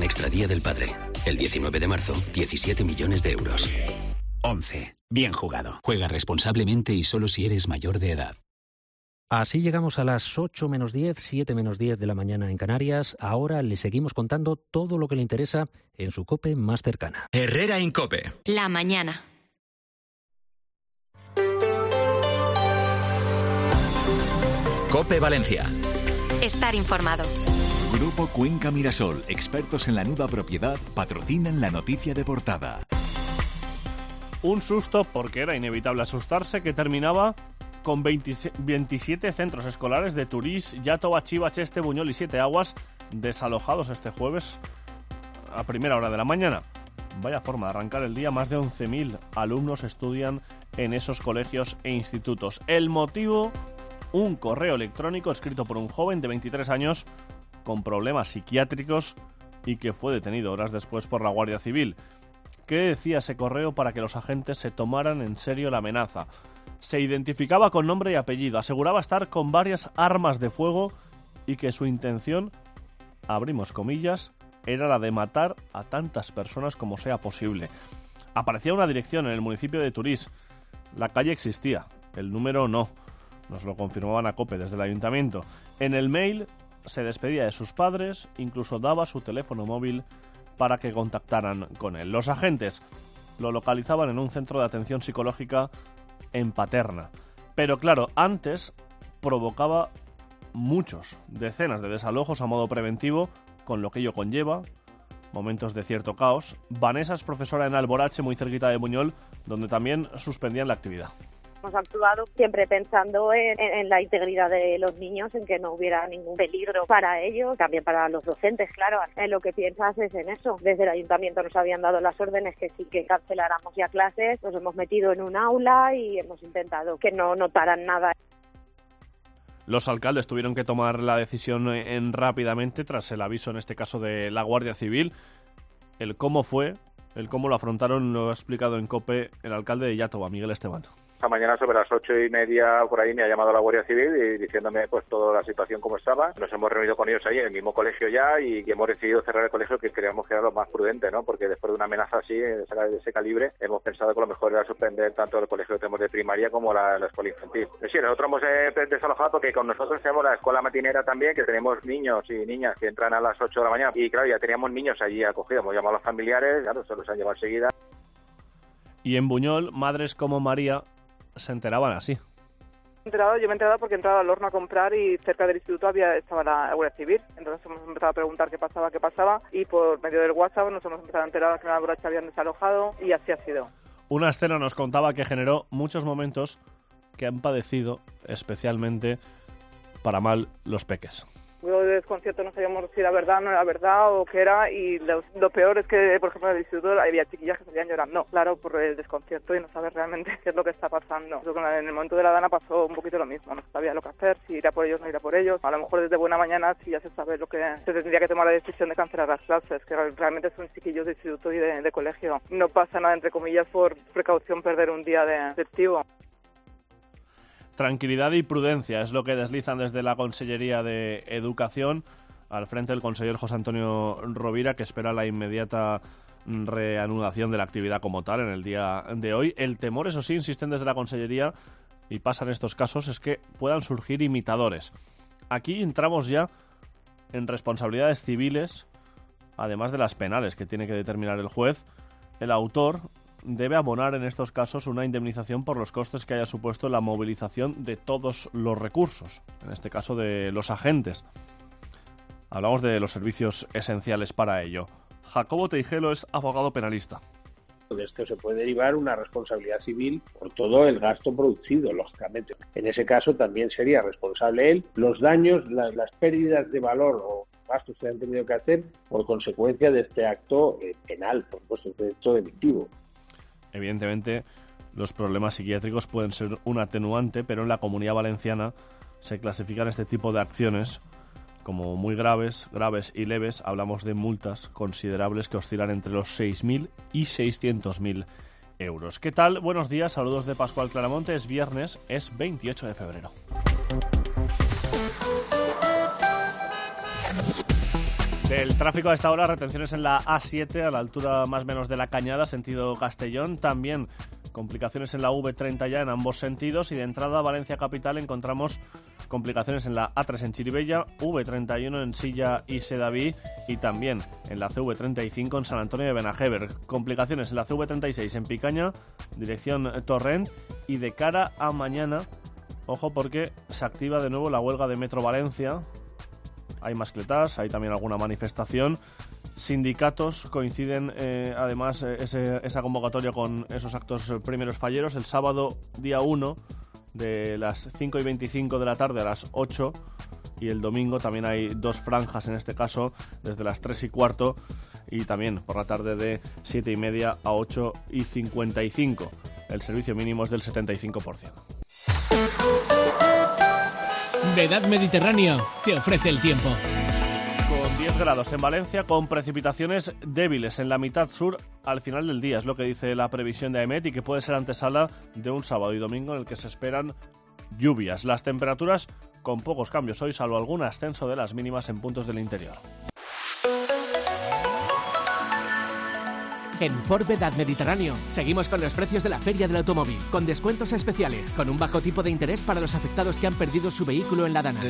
Extra Día del Padre. El 19 de marzo, 17 millones de euros. 11. Bien jugado. Juega responsablemente y solo si eres mayor de edad. Así llegamos a las 8 menos 10, 7 menos 10 de la mañana en Canarias. Ahora le seguimos contando todo lo que le interesa en su COPE más cercana. Herrera Incope. La mañana. COPE Valencia. Estar informado. Grupo Cuenca Mirasol, expertos en la nuda propiedad, patrocinan la noticia de portada. Un susto, porque era inevitable asustarse, que terminaba con 27 centros escolares de Turís, Iàtova, Chiva, Cheste, Buñol y Siete Aguas desalojados este jueves a primera hora de la mañana. Vaya forma de arrancar el día. Más de 11.000 alumnos estudian en esos colegios e institutos. El motivo, un correo electrónico escrito por un joven de 23 años con problemas psiquiátricos y que fue detenido horas después por la Guardia Civil. ¿Qué decía ese correo para que los agentes se tomaran en serio la amenaza? Se identificaba con nombre y apellido, aseguraba estar con varias armas de fuego y que su intención, abrimos comillas, era la de matar a tantas personas como sea posible. Aparecía una dirección en el municipio de Turís. La calle existía, el número no. Nos lo confirmaban a COPE desde el ayuntamiento. En el mail se despedía de sus padres, incluso daba su teléfono móvil para que contactaran con él. Los agentes lo localizaban en un centro de atención psicológica en Paterna. Pero claro, antes provocaba decenas de desalojos a modo preventivo, con lo que ello conlleva, momentos de cierto caos. Vanessa es profesora en Alborache, muy cerquita de Buñol, donde también suspendían la actividad. Hemos actuado siempre pensando en la integridad de los niños, en que no hubiera ningún peligro para ellos, también para los docentes, claro. En lo que piensas es en eso. Desde el ayuntamiento nos habían dado las órdenes que sí que canceláramos ya clases, nos hemos metido en un aula y hemos intentado que no notaran nada. Los alcaldes tuvieron que tomar la decisión rápidamente tras el aviso, en este caso, de la Guardia Civil. El cómo lo afrontaron lo ha explicado en COPE el alcalde de Iàtova, Miguel Esteban. Esta mañana sobre las 8:30 por ahí me ha llamado la Guardia Civil y diciéndome pues toda la situación como estaba. Nos hemos reunido con ellos ahí en el mismo colegio ya y hemos decidido cerrar el colegio, que creíamos que era lo más prudente, ¿no? Porque después de una amenaza así, de ese calibre, hemos pensado que lo mejor era suspender tanto el colegio que tenemos de primaria como la escuela infantil. Sí, nosotros hemos desalojado porque con nosotros tenemos la escuela matinera también, que tenemos niños y niñas que entran a las 8 de la mañana. Y claro, ya teníamos niños allí acogidos, hemos llamado a los familiares, claro, se los han llevado enseguida. Y en Buñol, madres como María se enteraban así. Yo me he enterado porque he entrado al horno a comprar y cerca del instituto estaba la Guardia Civil. Entonces hemos empezado a preguntar qué pasaba y por medio del WhatsApp nos hemos empezado a enterar que en Alborache habían desalojado y así ha sido. Una escena nos contaba que generó muchos momentos que han padecido especialmente para mal los peques. Luego de desconcierto no sabíamos si era verdad, no era verdad o qué era, y lo peor es que, por ejemplo, en el instituto había chiquillas que salían llorando, claro, por el desconcierto y no saber realmente qué es lo que está pasando. En el momento de la Dana pasó un poquito lo mismo, no sabía lo que hacer, si ir a por ellos o no ir a por ellos. A lo mejor desde buena mañana sí ya se sabe lo que se tendría que tomar la decisión de cancelar las clases, que realmente son chiquillos de instituto y de colegio. No pasa nada, entre comillas, por precaución perder un día de lectivo. Tranquilidad y prudencia es lo que deslizan desde la Consellería de Educación, al frente del conseller José Antonio Rovira, que espera la inmediata reanudación de la actividad como tal en el día de hoy. El temor, eso sí, insisten desde la Consellería, y pasa en estos casos, es que puedan surgir imitadores. Aquí entramos ya en responsabilidades civiles, además de las penales que tiene que determinar el juez. El autor debe abonar en estos casos una indemnización por los costes que haya supuesto la movilización de todos los recursos, en este caso de los agentes. Hablamos de los servicios esenciales para ello. Jacobo Teijelo es abogado penalista. De esto se puede derivar una responsabilidad civil por todo el gasto producido, lógicamente. En ese caso también sería responsable él. Los daños, las pérdidas de valor o gastos que han tenido que hacer por consecuencia de este acto penal, por supuesto, este hecho delictivo. Evidentemente, los problemas psiquiátricos pueden ser un atenuante, pero en la Comunidad Valenciana se clasifican este tipo de acciones como muy graves y leves. Hablamos de multas considerables que oscilan entre los 6.000 y 600.000 euros. ¿Qué tal? Buenos días, saludos de Pascual Claramonte. Es viernes, es 28 de febrero. Del tráfico a esta hora, retenciones en la A7 a la altura más o menos de La Cañada, sentido Castellón. También complicaciones en la V30 ya en ambos sentidos. Y de entrada a Valencia Capital encontramos complicaciones en la A3 en Chirivella, V31 en Silla y Sedaví y también en la CV35 en San Antonio de Benajever. Complicaciones en la CV36 en Picaña, dirección Torrent. Y de cara a mañana, ojo porque se activa de nuevo la huelga de Metro Valencia. Hay mascletas, hay también alguna manifestación. Sindicatos coinciden, además, esa convocatoria con esos actos primeros falleros. El sábado, día 1, de las 5:25 de la tarde a las 8. Y el domingo también hay 2 franjas, en este caso, desde las 3:15 y también por la tarde de 7:30 a 8:55. El servicio mínimo es del 75%. Vedad Mediterránea te ofrece el tiempo. Con 10 grados en Valencia, con precipitaciones débiles en la mitad sur al final del día. Es lo que dice la previsión de AEMET y que puede ser antesala de un sábado y domingo en el que se esperan lluvias. Las temperaturas con pocos cambios hoy, salvo algún ascenso de las mínimas en puntos del interior. En Ford Vedad Mediterráneo seguimos con los precios de la Feria del Automóvil, con descuentos especiales, con un bajo tipo de interés para los afectados que han perdido su vehículo en la Dana.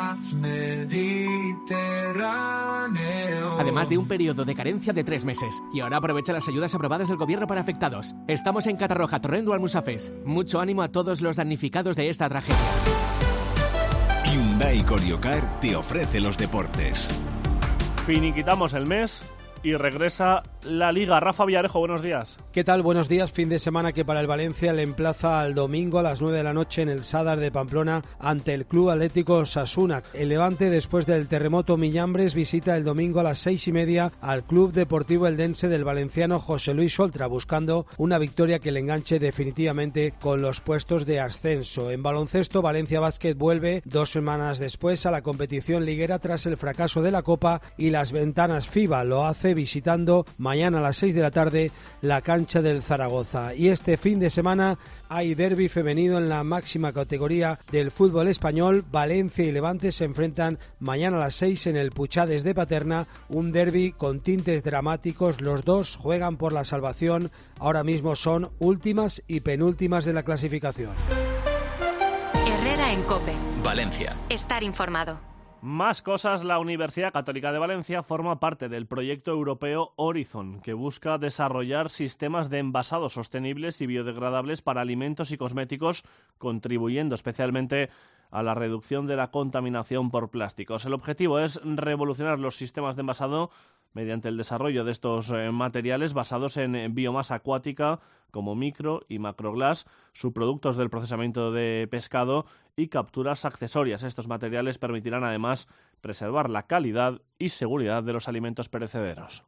Además de un periodo de carencia de 3 meses. Y ahora aprovecha las ayudas aprobadas del gobierno para afectados. Estamos en Catarroja, Torrent o Almusafes. Mucho ánimo a todos los damnificados de esta tragedia. Hyundai Coriocar te ofrece los deportes. Finiquitamos el mes y regresa la Liga. Rafa Villarejo, buenos días. ¿Qué tal? Buenos días. Fin de semana que para el Valencia le emplaza al domingo a las 9 de la noche en el Sadar de Pamplona ante el Club Atlético Osasuna. El Levante, después del terremoto Miñambres, visita el domingo a las 6:30 al Club Deportivo Eldense del valenciano José Luis Oltra, buscando una victoria que le enganche definitivamente con los puestos de ascenso. En baloncesto, Valencia Basket vuelve 2 semanas después a la competición liguera tras el fracaso de la Copa y las ventanas FIBA. Lo hace visitando mañana a las 6 de la tarde la cancha del Zaragoza. Y este fin de semana hay derbi femenino en la máxima categoría del fútbol español. Valencia y Levante se enfrentan mañana a las 6 en el Puchades de Paterna, un derbi con tintes dramáticos. Los dos juegan por la salvación, ahora mismo son últimas y penúltimas de la clasificación. Herrera en COPE. Valencia. Estar informado. Más cosas, la Universidad Católica de Valencia forma parte del proyecto europeo Horizon, que busca desarrollar sistemas de envasados sostenibles y biodegradables para alimentos y cosméticos, contribuyendo especialmente a la reducción de la contaminación por plásticos. El objetivo es revolucionar los sistemas de envasado mediante el desarrollo de estos materiales basados en biomasa acuática como micro y macroglass, subproductos del procesamiento de pescado y capturas accesorias. Estos materiales permitirán además preservar la calidad y seguridad de los alimentos perecederos.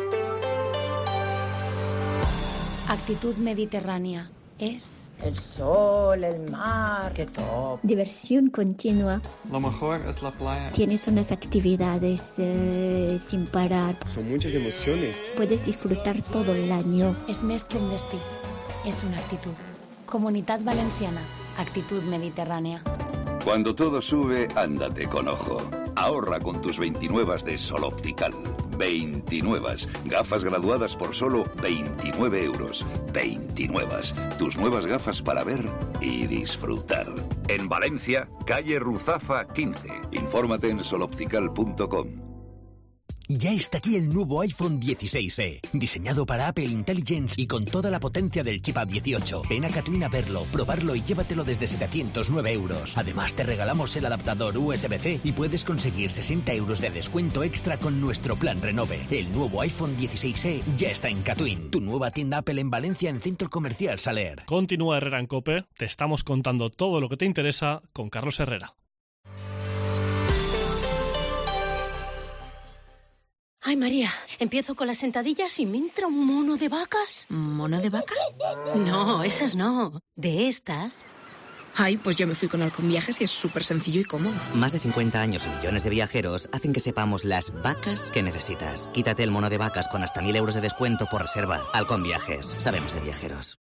Actitud mediterránea es el sol, el mar, qué top. Diversión continua. Lo mejor es la playa. Tienes unas actividades sin parar. Son muchas emociones. Puedes disfrutar todo el año. Es mestre en destí. Es una actitud. Comunitat Valenciana. Actitud mediterránea. Cuando todo sube, ándate con ojo. Ahorra con tus 29 de Sol Optical. 29. Gafas graduadas por solo 29 euros. 29. Tus nuevas gafas para ver y disfrutar. En Valencia, calle Ruzafa 15. Infórmate en soloptical.com. Ya está aquí el nuevo iPhone 16e, diseñado para Apple Intelligence y con toda la potencia del chip A18. Ven a Catwin a verlo, probarlo y llévatelo desde 709 euros. Además te regalamos el adaptador USB-C y puedes conseguir 60 euros de descuento extra con nuestro plan Renove. El nuevo iPhone 16e ya está en Catwin, tu nueva tienda Apple en Valencia en Centro Comercial Saler. Continúa Herrera en COPE, te estamos contando todo lo que te interesa con Carlos Herrera. Ay, María, empiezo con las sentadillas y me entra un mono de vacas. ¿Mono de vacas? No, esas no. De estas. Ay, pues yo me fui con Halcón Viajes y es súper sencillo y cómodo. Más de 50 años y millones de viajeros hacen que sepamos las vacas que necesitas. Quítate el mono de vacas con hasta 1.000 euros de descuento por reserva. Halcón Viajes. Sabemos de viajeros.